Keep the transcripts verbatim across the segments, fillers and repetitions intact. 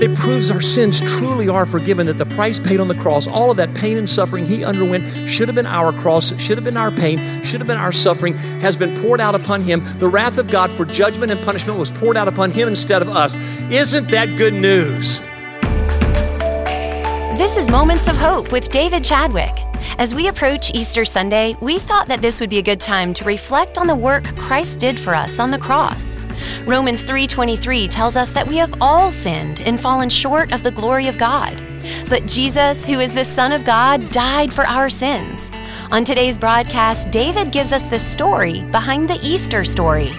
It proves our sins truly are forgiven, that the price paid on the cross, all of that pain and suffering he underwent should have been our cross, should have been our pain, should have been our suffering, has been poured out upon him. The wrath of God for judgment and punishment was poured out upon him instead of us. Isn't that good news? This is Moments of Hope with David Chadwick. As we approach Easter Sunday, we thought that this would be a good time to reflect on the work Christ did for us on the cross. Romans three twenty-three tells us that we have all sinned and fallen short of the glory of God. But Jesus, who is the Son of God, died for our sins. On today's broadcast, David gives us the story behind the Easter story.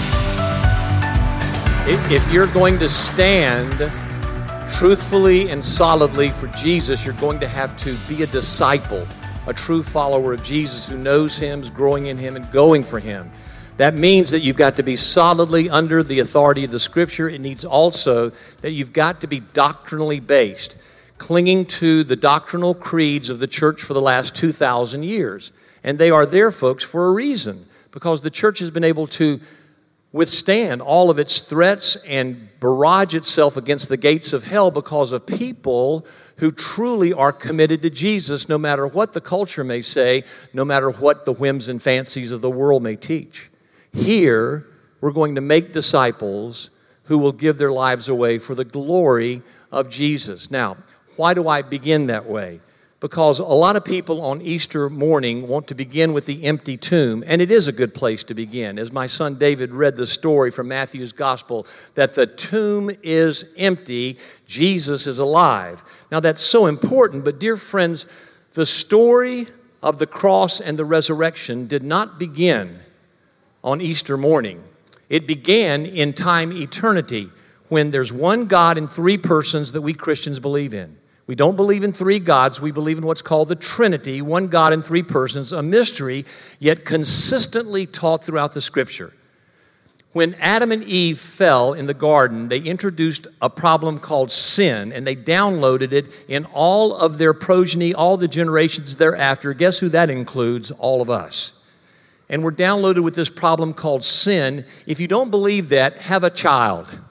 If you're going to stand truthfully and solidly for Jesus, you're going to have to be a disciple, a true follower of Jesus who knows him, is growing in him, and going for him. That means that you've got to be solidly under the authority of the Scripture. It needs also that you've got to be doctrinally based, clinging to the doctrinal creeds of the church for the last two thousand years. And they are there, folks, for a reason, because the church has been able to withstand all of its threats and barrage itself against the gates of hell because of people who truly are committed to Jesus, no matter what the culture may say, no matter what the whims and fancies of the world may teach. Here, we're going to make disciples who will give their lives away for the glory of Jesus. Now, why do I begin that way? Because a lot of people on Easter morning want to begin with the empty tomb, and it is a good place to begin. As my son David read the story from Matthew's Gospel, that the tomb is empty, Jesus is alive. Now, that's so important, but dear friends, the story of the cross and the resurrection did not begin on Easter morning. It began in time eternity, when there's one God in three persons that we Christians believe in. We don't believe in three gods. We believe in what's called the Trinity, one God in three persons, a mystery, yet consistently taught throughout the Scripture. When Adam and Eve fell in the garden, they introduced a problem called sin, and they downloaded it in all of their progeny, all the generations thereafter. Guess who that includes? All of us. And we're downloaded with this problem called sin. If you don't believe that, have a child.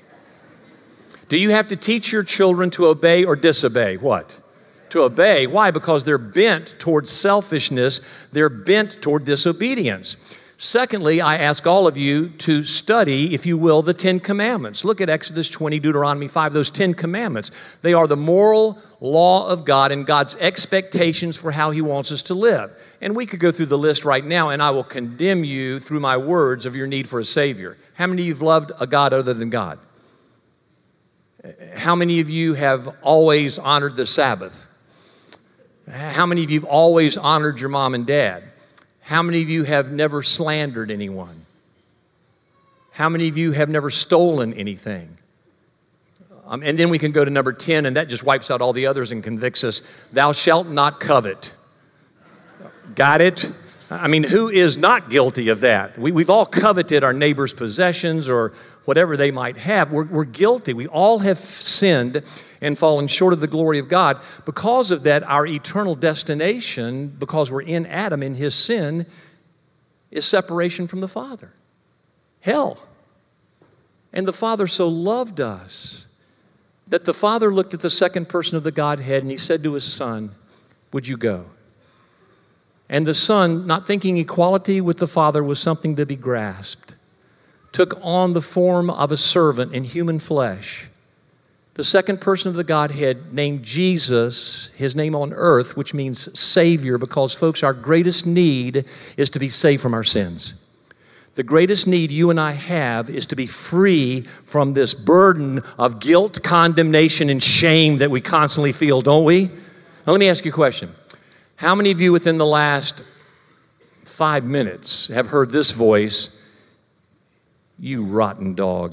Do you have to teach your children to obey or disobey? What? To obey. Why? Because they're bent towards selfishness. They're bent toward disobedience. Secondly, I ask all of you to study, if you will, the Ten Commandments. Look at Exodus twenty, Deuteronomy five, those Ten Commandments. They are the moral law of God and God's expectations for how He wants us to live. And we could go through the list right now, and I will condemn you through my words of your need for a Savior. How many of you have loved a God other than God? How many of you have always honored the Sabbath? How many of you have always honored your mom and dad? How many of you have never slandered anyone? How many of you have never stolen anything? Um, and then we can go to number ten, and that just wipes out all the others and convicts us. Thou shalt not covet. Got it? I mean, who is not guilty of that? We, we've all coveted our neighbor's possessions or whatever they might have. We're, we're guilty. We all have sinned and fallen short of the glory of God. Because of that, our eternal destination, because we're in Adam in his sin, is separation from the Father. Hell. And the Father so loved us that the Father looked at the second person of the Godhead and He said to His Son, would you go? And the Son, not thinking equality with the Father was something to be grasped, took on the form of a servant in human flesh. The second person of the Godhead named Jesus, His name on earth, which means Savior, because, folks, our greatest need is to be saved from our sins. The greatest need you and I have is to be free from this burden of guilt, condemnation, and shame that we constantly feel, don't we? Now, let me ask you a question. How many of you within the last five minutes have heard this voice, you rotten dog?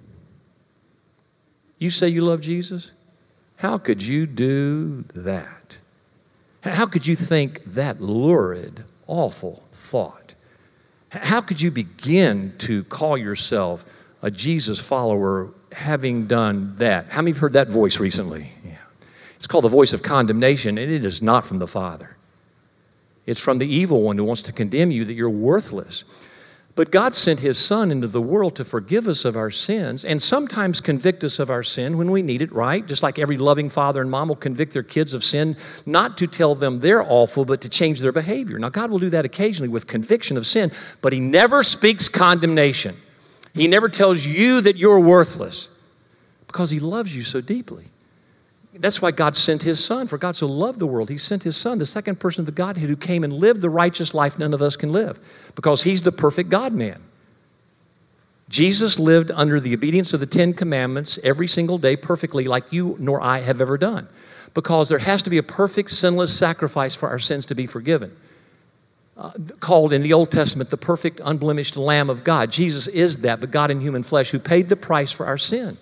You say you love Jesus? How could you do that? How could you think that lurid, awful thought? How could you begin to call yourself a Jesus follower having done that? How many have heard that voice recently? Yeah. It's called the voice of condemnation, and it is not from the Father. It's from the evil one who wants to condemn you that you're worthless. But God sent his Son into the world to forgive us of our sins and sometimes convict us of our sin when we need it, right? Just like every loving father and mom will convict their kids of sin, not to tell them they're awful, but to change their behavior. Now, God will do that occasionally with conviction of sin, but he never speaks condemnation. He never tells you that you're worthless because he loves you so deeply. That's why God sent his Son. For God so loved the world, he sent his Son, the second person of the Godhead, who came and lived the righteous life none of us can live because he's the perfect God-man. Jesus lived under the obedience of the Ten Commandments every single day perfectly like you nor I have ever done because there has to be a perfect, sinless sacrifice for our sins to be forgiven. Uh, called in the Old Testament the perfect, unblemished Lamb of God. Jesus is that, but God in human flesh who paid the price for our sin.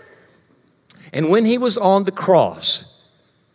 And when he was on the cross,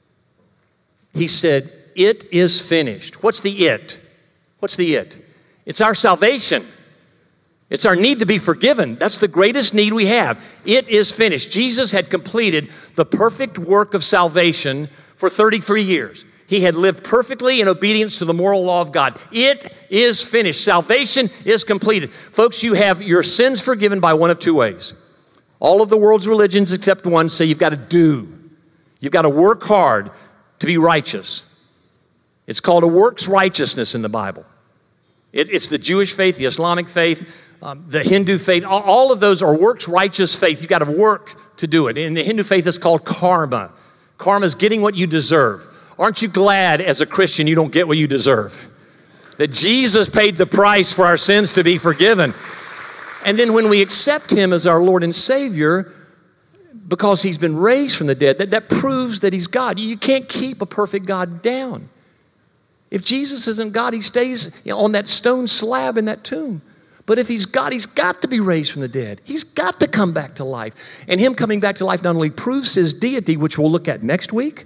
he said, "It is finished." What's the it? What's the it? It's our salvation. It's our need to be forgiven. That's the greatest need we have. It is finished. Jesus had completed the perfect work of salvation for thirty-three years. He had lived perfectly in obedience to the moral law of God. It is finished. Salvation is completed. Folks, you have your sins forgiven by one of two ways. All of the world's religions except one say you've got to do. You've got to work hard to be righteous. It's called a works righteousness in the Bible. It, it's the Jewish faith, the Islamic faith, um, the Hindu faith. All, all of those are works righteous faith. You've got to work to do it. In the Hindu faith, it's called karma. Karma is getting what you deserve. Aren't you glad as a Christian you don't get what you deserve? That Jesus paid the price for our sins to be forgiven. And then when we accept him as our Lord and Savior, because he's been raised from the dead, that, that proves that he's God. You can't keep a perfect God down. If Jesus isn't God, he stays you know, on that stone slab in that tomb. But if he's God, he's got to be raised from the dead. He's got to come back to life. And him coming back to life not only proves his deity, which we'll look at next week,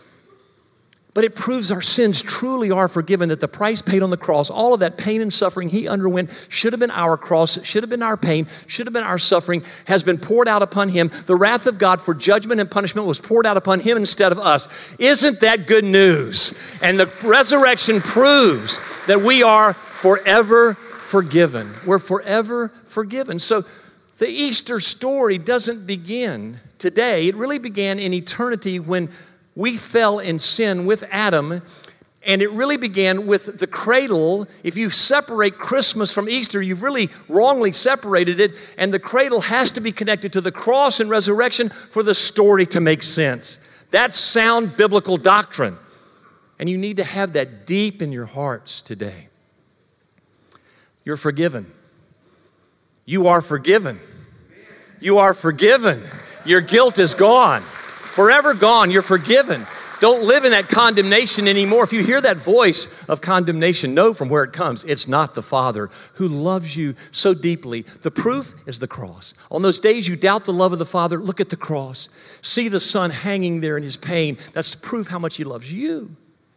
but it proves our sins truly are forgiven, that the price paid on the cross, all of that pain and suffering he underwent should have been our cross, should have been our pain, should have been our suffering, has been poured out upon him. The wrath of God for judgment and punishment was poured out upon him instead of us. Isn't that good news? And the resurrection proves that we are forever forgiven. We're forever forgiven. So the Easter story doesn't begin today. It really began in eternity when we fell in sin with Adam, and it really began with the cradle. If you separate Christmas from Easter, you've really wrongly separated it, and the cradle has to be connected to the cross and resurrection for the story to make sense. That's sound biblical doctrine, and you need to have that deep in your hearts today. You're forgiven. You are forgiven. You are forgiven. Your guilt is gone. Forever gone, you're forgiven. Don't live in that condemnation anymore. If you hear that voice of condemnation, know from where it comes. It's not the Father who loves you so deeply. The proof is the cross. On those days you doubt the love of the Father, look at the cross. See the Son hanging there in his pain. That's proof how much he loves you.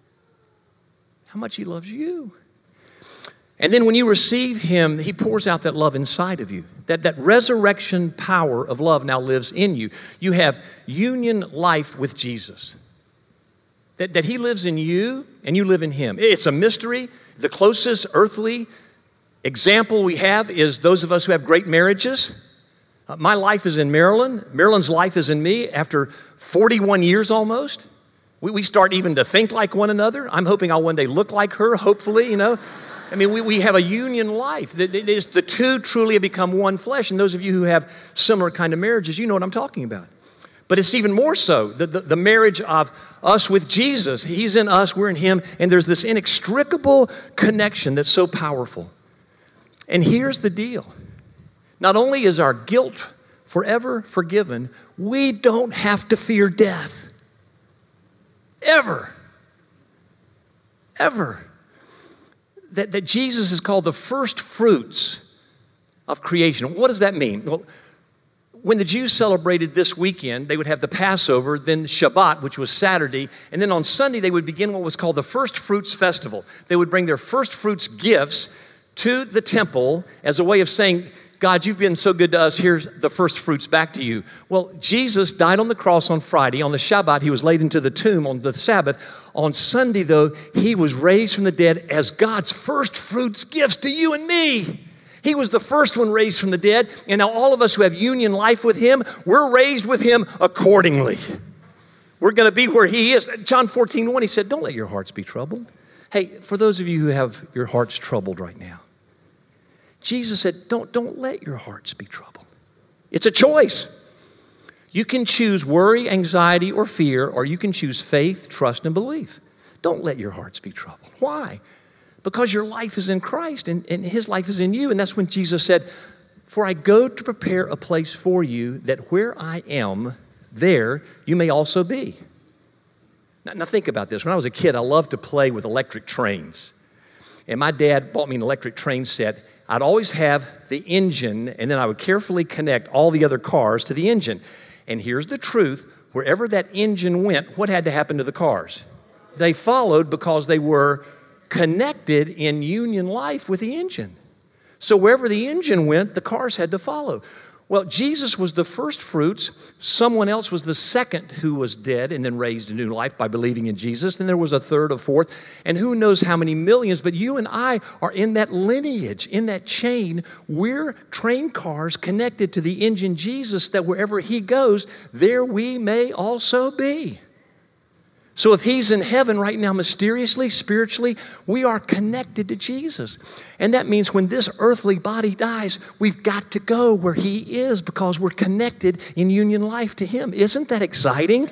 How much he loves you. And then when you receive him, he pours out that love inside of you. That, that resurrection power of love now lives in you. You have union life with Jesus. That, that he lives in you and you live in him. It's a mystery. The closest earthly example we have is those of us who have great marriages. Uh, my life is in Marilyn. Marilyn's life is in me after forty-one years almost. We, we start even to think like one another. I'm hoping I'll one day look like her, hopefully, you know. I mean, we, we have a union life. The, the, the two truly have become one flesh. And those of you who have similar kind of marriages, you know what I'm talking about. But it's even more so, the, the, the marriage of us with Jesus. He's in us, we're in him, and there's this inextricable connection that's so powerful. And here's the deal. Not only is our guilt forever forgiven, we don't have to fear death. Ever. Ever. That, that Jesus is called the first fruits of creation. What does that mean? Well, when the Jews celebrated this weekend, they would have the Passover, then Shabbat, which was Saturday, and then on Sunday they would begin what was called the First Fruits Festival. They would bring their first fruits gifts to the temple as a way of saying, God, you've been so good to us, here's the first fruits back to you. Well, Jesus died on the cross on Friday. On the Shabbat, he was laid into the tomb on the Sabbath. On Sunday, though, he was raised from the dead as God's first fruits gifts to you and me. He was the first one raised from the dead, and now all of us who have union life with him, we're raised with him accordingly. We're going to be where he is. John fourteen one, he said, don't let your hearts be troubled. Hey, for those of you who have your hearts troubled right now, Jesus said, don't, don't let your hearts be troubled. It's a choice. You can choose worry, anxiety, or fear, or you can choose faith, trust, and belief. Don't let your hearts be troubled. Why? Because your life is in Christ and, and his life is in you. And that's when Jesus said, for I go to prepare a place for you that where I am, there you may also be. Now, now think about this. When I was a kid, I loved to play with electric trains. And my dad bought me an electric train set. I'd always have the engine, and then I would carefully connect all the other cars to the engine. And here's the truth. Wherever that engine went, what had to happen to the cars? They followed because they were connected in union life with the engine. So wherever the engine went, the cars had to follow. Well, Jesus was the first fruits. Someone else was the second who was dead and then raised to new life by believing in Jesus. Then there was a third, a fourth, and who knows how many millions. But you and I are in that lineage, in that chain. We're train cars connected to the engine Jesus, that wherever he goes, there we may also be. So if he's in heaven right now, mysteriously, spiritually, we are connected to Jesus. And that means when this earthly body dies, we've got to go where he is because we're connected in union life to him. Isn't that exciting?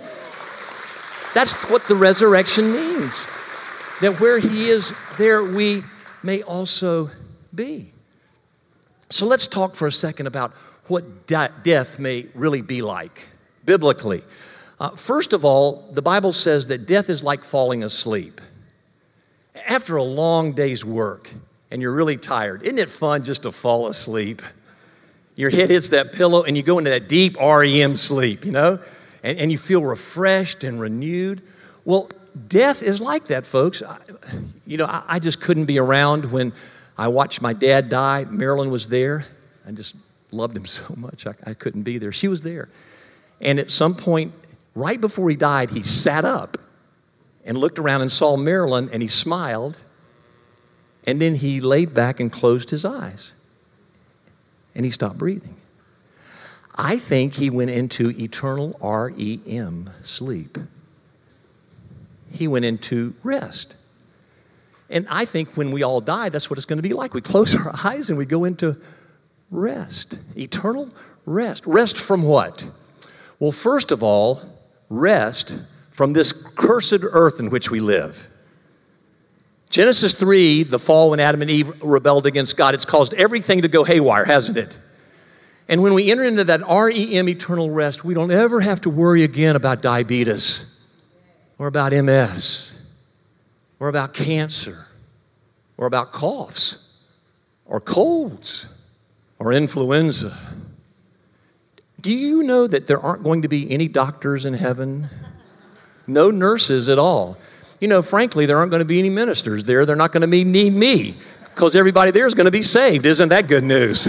That's what the resurrection means. That where he is, there we may also be. So let's talk for a second about what de- death may really be like, biblically. Uh, first of all, the Bible says that death is like falling asleep. After a long day's work and you're really tired, isn't it fun just to fall asleep? Your head hits that pillow and you go into that deep R E M sleep, you know, and, and you feel refreshed and renewed. Well, death is like that, folks. I, you know, I, I just couldn't be around when I watched my dad die. Marilyn was there. I just loved him so much. I, I couldn't be there. She was there. And at some point, right before he died, he sat up and looked around and saw Marilyn, and he smiled, and then he laid back and closed his eyes, and he stopped breathing. I think he went into eternal R E M, sleep. He went into rest. And I think when we all die, that's what it's going to be like. We close our eyes and we go into rest, eternal rest. Rest from what? Well, first of all, rest from this cursed earth in which we live. Genesis three, the fall when Adam and Eve rebelled against God, it's caused everything to go haywire, hasn't it? And when we enter into that R E M, eternal rest, we don't ever have to worry again about diabetes or about M S or about cancer or about coughs or colds or influenza. Do you know that there aren't going to be any doctors in heaven? No nurses at all. You know, frankly, there aren't going to be any ministers there. They're not going to be, need me because everybody there is going to be saved. Isn't that good news?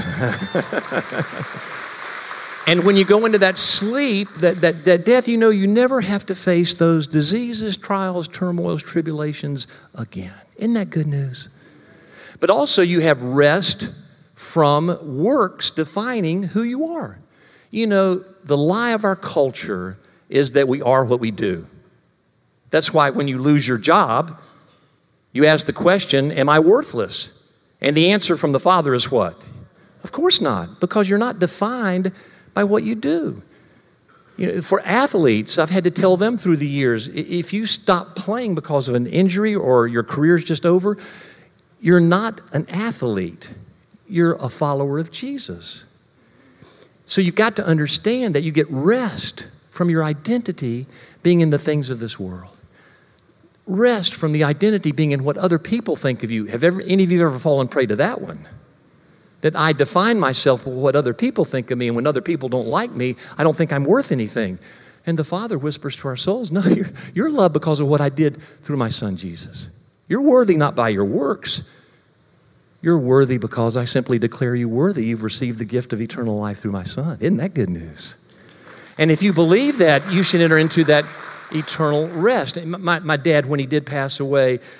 And when you go into that sleep, that, that, that death, you know you never have to face those diseases, trials, turmoils, tribulations again. Isn't that good news? But also you have rest from works defining who you are. You know, the lie of our culture is that we are what we do. That's why when you lose your job, you ask the question, am I worthless? And the answer from the Father is what? Of course not, because you're not defined by what you do. You know, for athletes, I've had to tell them through the years, if you stop playing because of an injury or your career's just over, you're not an athlete. You're a follower of Jesus. So you've got to understand that you get rest from your identity being in the things of this world. Rest from the identity being in what other people think of you. Have ever, any of you ever fallen prey to that one? That I define myself with what other people think of me, and when other people don't like me, I don't think I'm worth anything. And the Father whispers to our souls, no, you're, you're loved because of what I did through my Son, Jesus. You're worthy not by your works. You're worthy because I simply declare you worthy. You've received the gift of eternal life through my Son. Isn't that good news? And if you believe that, you should enter into that eternal rest. My, my dad, when he did pass away,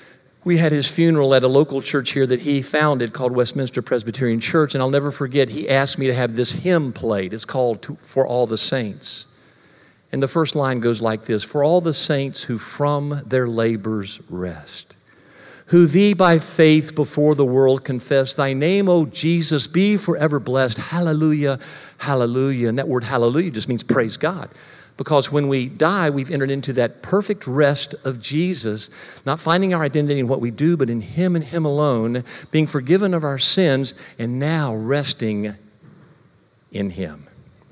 we had his funeral at a local church here that he founded called Westminster Presbyterian Church, and I'll never forget, he asked me to have this hymn played. It's called For All the Saints. And the first line goes like this: For all the saints who from their labors rest, who thee by faith before the world confess, thy name, O Jesus, be forever blessed. Hallelujah, hallelujah. And that word hallelujah just means praise God. Because when we die, we've entered into that perfect rest of Jesus, not finding our identity in what we do, but in him and him alone, being forgiven of our sins, and now resting in him.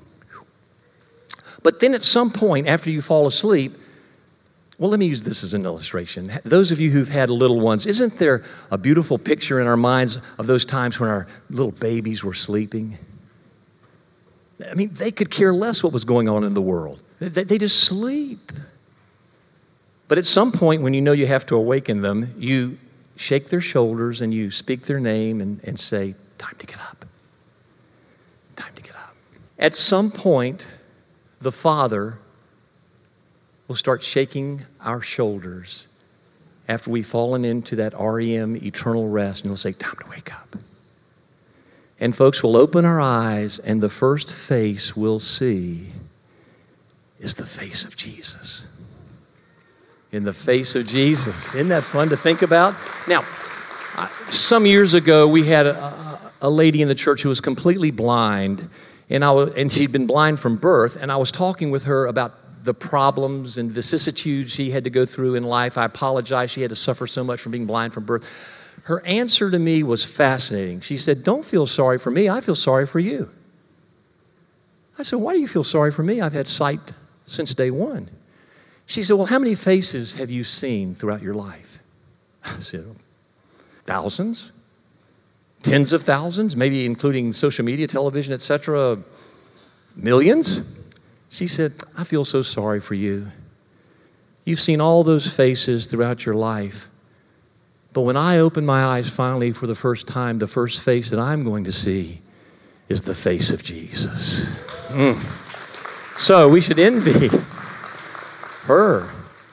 But then at some point, after you fall asleep, well, let me use this as an illustration. Those of you who've had little ones, isn't there a beautiful picture in our minds of those times when our little babies were sleeping? I mean, they could care less what was going on in the world. They, they just sleep. But at some point, when you know you have to awaken them, you shake their shoulders and you speak their name and, and say, time to get up. Time to get up. At some point, the Father will start shaking our shoulders after we've fallen into that R E M, eternal rest, and he'll say, time to wake up. And folks, we'll open our eyes, and the first face we'll see is the face of Jesus. In the face of Jesus. Isn't that fun to think about? Now, some years ago, we had a, a lady in the church who was completely blind, and I was, and she'd been blind from birth, and I was talking with her about the problems and vicissitudes she had to go through in life. I apologize. She had to suffer so much from being blind from birth. Her answer to me was fascinating. She said, don't feel sorry for me. I feel sorry for you. I said, why do you feel sorry for me? I've had sight since day one. She said, well, how many faces have you seen throughout your life? I said, thousands, tens of thousands, maybe including social media, television, et cetera, millions. She said, I feel so sorry for you. You've seen all those faces throughout your life. But when I open my eyes finally for the first time, the first face that I'm going to see is the face of Jesus. Mm. So we should envy her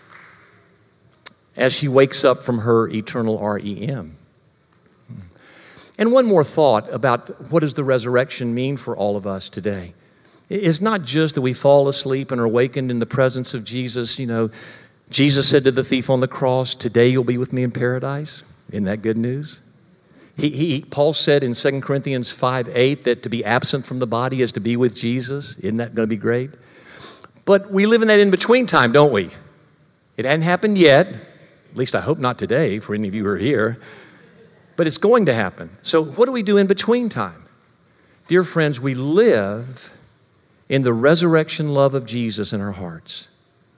as she wakes up from her eternal R E M. And one more thought about what does the resurrection mean for all of us today. It's not just that we fall asleep and are awakened in the presence of Jesus. You know, Jesus said to the thief on the cross, today you'll be with me in paradise. Isn't that good news? He, he, Paul said in Second Corinthians five eight that to be absent from the body is to be with Jesus. Isn't that going to be great? But we live in that in-between time, don't we? It hadn't happened yet. At least I hope not today for any of you who are here. But it's going to happen. So what do we do in between time? Dear friends, we live in the resurrection love of Jesus in our hearts.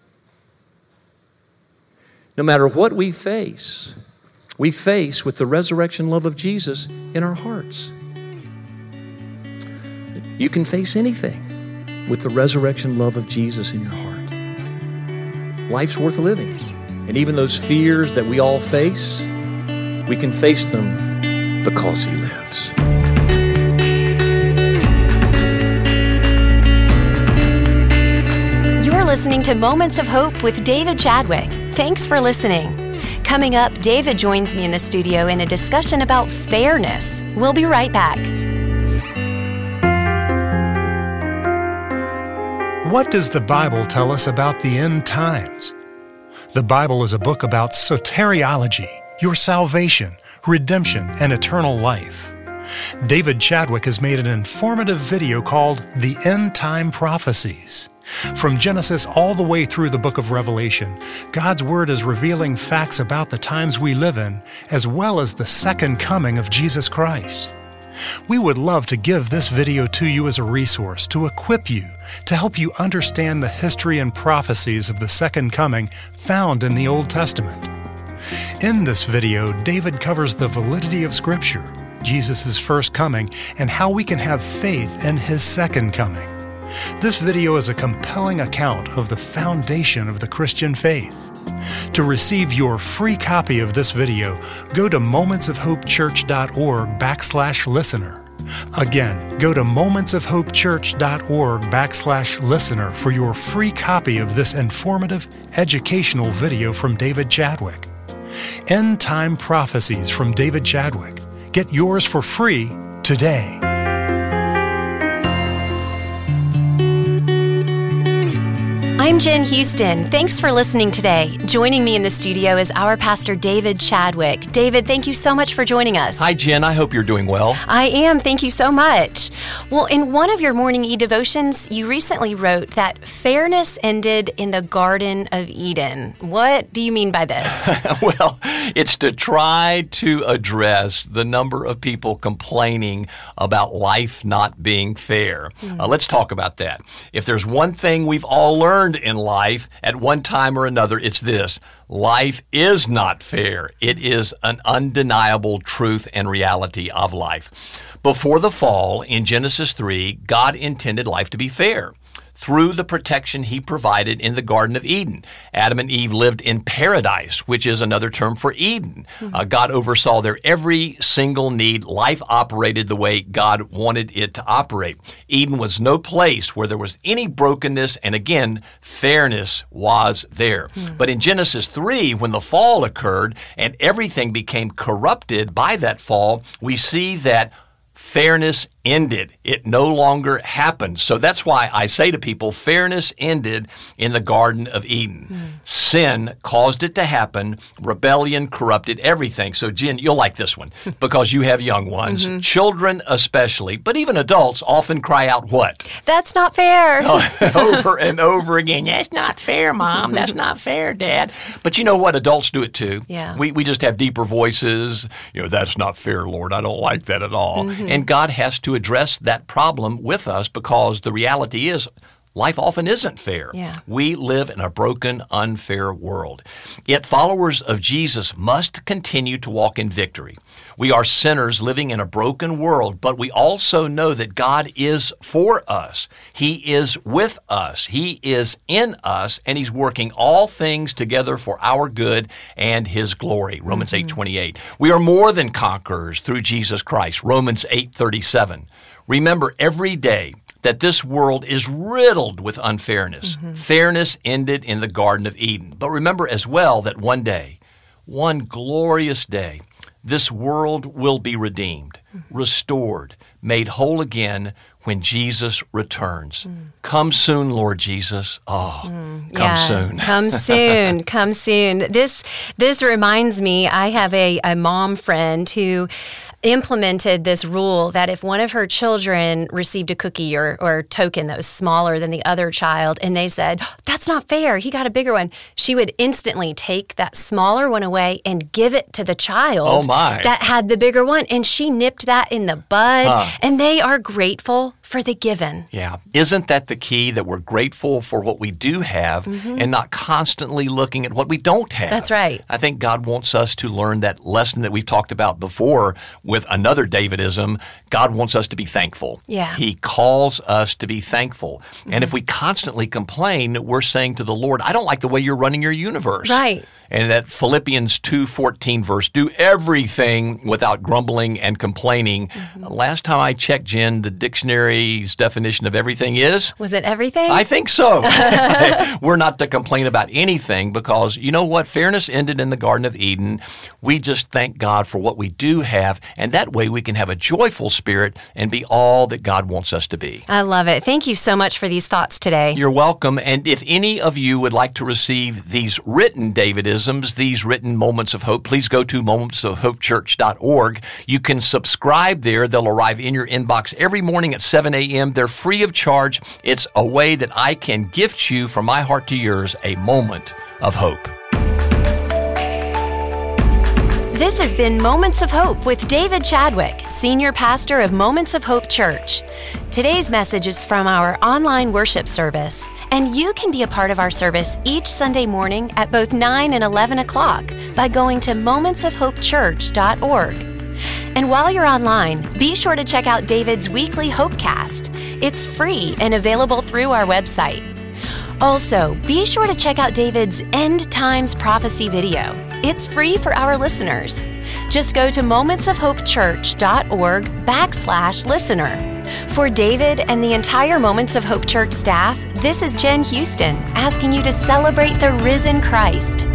No matter what we face, we face with the resurrection love of Jesus in our hearts. You can face anything with the resurrection love of Jesus in your heart. Life's worth living. And even those fears that we all face, we can face them because He lives. You're listening to Moments of Hope with David Chadwick. Thanks for listening. Coming up, David joins me in the studio in a discussion about fairness. We'll be right back. What does the Bible tell us about the end times? The Bible is a book about soteriology, your salvation, redemption, and eternal life. David Chadwick has made an informative video called The End Time Prophecies. From Genesis all the way through the book of Revelation, God's Word is revealing facts about the times we live in, as well as the second coming of Jesus Christ. We would love to give this video to you as a resource to equip you, to help you understand the history and prophecies of the second coming found in the Old Testament. In this video, David covers the validity of Scripture, Jesus' first coming, and how we can have faith in His second coming. This video is a compelling account of the foundation of the Christian faith. To receive your free copy of this video, go to momentsofhopechurch.org backslash listener. Again, go to momentsofhopechurch.org backslash listener for your free copy of this informative, educational video from David Chadwick. End Time Prophecies from David Chadwick. Get yours for free today. I'm Jen Houston. Thanks for listening today. Joining me in the studio is our pastor, David Chadwick. David, thank you so much for joining us. Hi, Jen. I hope you're doing well. I am. Thank you so much. Well, in one of your morning e-devotions, you recently wrote that fairness ended in the Garden of Eden. What do you mean by this? Well, it's to try to address the number of people complaining about life not being fair. Mm. Uh, let's talk about that. If there's one thing we've all learned in life at one time or another, it's this: life is not fair. It is an undeniable truth and reality of life. Before the fall, in Genesis three, God intended life to be fair through the protection He provided in the Garden of Eden. Adam and Eve lived in paradise, which is another term for Eden. Mm-hmm. Uh, God oversaw their every single need. Life operated the way God wanted it to operate. Eden was no place where there was any brokenness, and again, fairness was there. Mm-hmm. But in Genesis three, when the fall occurred and everything became corrupted by that fall, we see that fairness ended. It no longer happened. So that's why I say to people, fairness ended in the Garden of Eden. Mm. Sin caused it to happen. Rebellion corrupted everything. So Jen, you'll like this one because you have young ones, mm-hmm. children especially, but even adults often cry out what? That's not fair. Over and over again. That's not fair, Mom. That's not fair, Dad. But you know what? Adults do it too. Yeah. We, we just have deeper voices. You know, that's not fair, Lord. I don't like that at all. Mm-hmm. And God has to address that problem with us because the reality is life often isn't fair. Yeah. We live in a broken, unfair world. Yet followers of Jesus must continue to walk in victory. We are sinners living in a broken world, but we also know that God is for us. He is with us. He is in us, and He's working all things together for our good and His glory. Romans mm-hmm. eight twenty-eight. We are more than conquerors through Jesus Christ. Romans eight thirty-seven. Remember every day that this world is riddled with unfairness. Mm-hmm. Fairness ended in the Garden of Eden. But remember as well that one day, one glorious day, this world will be redeemed, mm-hmm. restored, made whole again when Jesus returns. Mm. Come soon, Lord Jesus. Oh, mm, come yeah. soon. Come soon. Come soon. This this reminds me, I have a, a mom friend who implemented this rule that if one of her children received a cookie or, or token that was smaller than the other child, and they said, that's not fair, he got a bigger one, she would instantly take that smaller one away and give it to the child oh my. that had the bigger one. And she nipped that in the bud, huh. and they are grateful for the given. Yeah. Isn't that the key, that we're grateful for what we do have mm-hmm. and not constantly looking at what we don't have? That's right. I think God wants us to learn that lesson that we've talked about before with another Davidism. God wants us to be thankful. Yeah. He calls us to be thankful. Mm-hmm. And if we constantly complain, we're saying to the Lord, I don't like the way you're running your universe. Right. And that Philippians two fourteen verse, do everything without grumbling and complaining. Mm-hmm. Last time I checked, Jen, the dictionary's definition of everything is? Was it everything? I think so. We're not to complain about anything because, you know what? Fairness ended in the Garden of Eden. We just thank God for what we do have, and that way we can have a joyful spirit and be all that God wants us to be. I love it. Thank you so much for these thoughts today. You're welcome. And if any of you would like to receive these written Davidisms, these written moments of hope, please go to moments of hope church dot org. You can subscribe there. They'll arrive in your inbox every morning at seven a.m. They're free of charge. It's a way that I can gift you from my heart to yours a moment of hope. This has been Moments of Hope with David Chadwick, Senior Pastor of Moments of Hope Church. Today's message is from our online worship service, and you can be a part of our service each Sunday morning at both nine and eleven o'clock by going to moments of hope church dot org. And while you're online, be sure to check out David's weekly Hopecast. It's free and available through our website. Also, be sure to check out David's End Times Prophecy video. It's free for our listeners. Just go to moments of hope church dot org backslash listener. For David and the entire Moments of Hope Church staff, this is Jen Houston asking you to celebrate the risen Christ.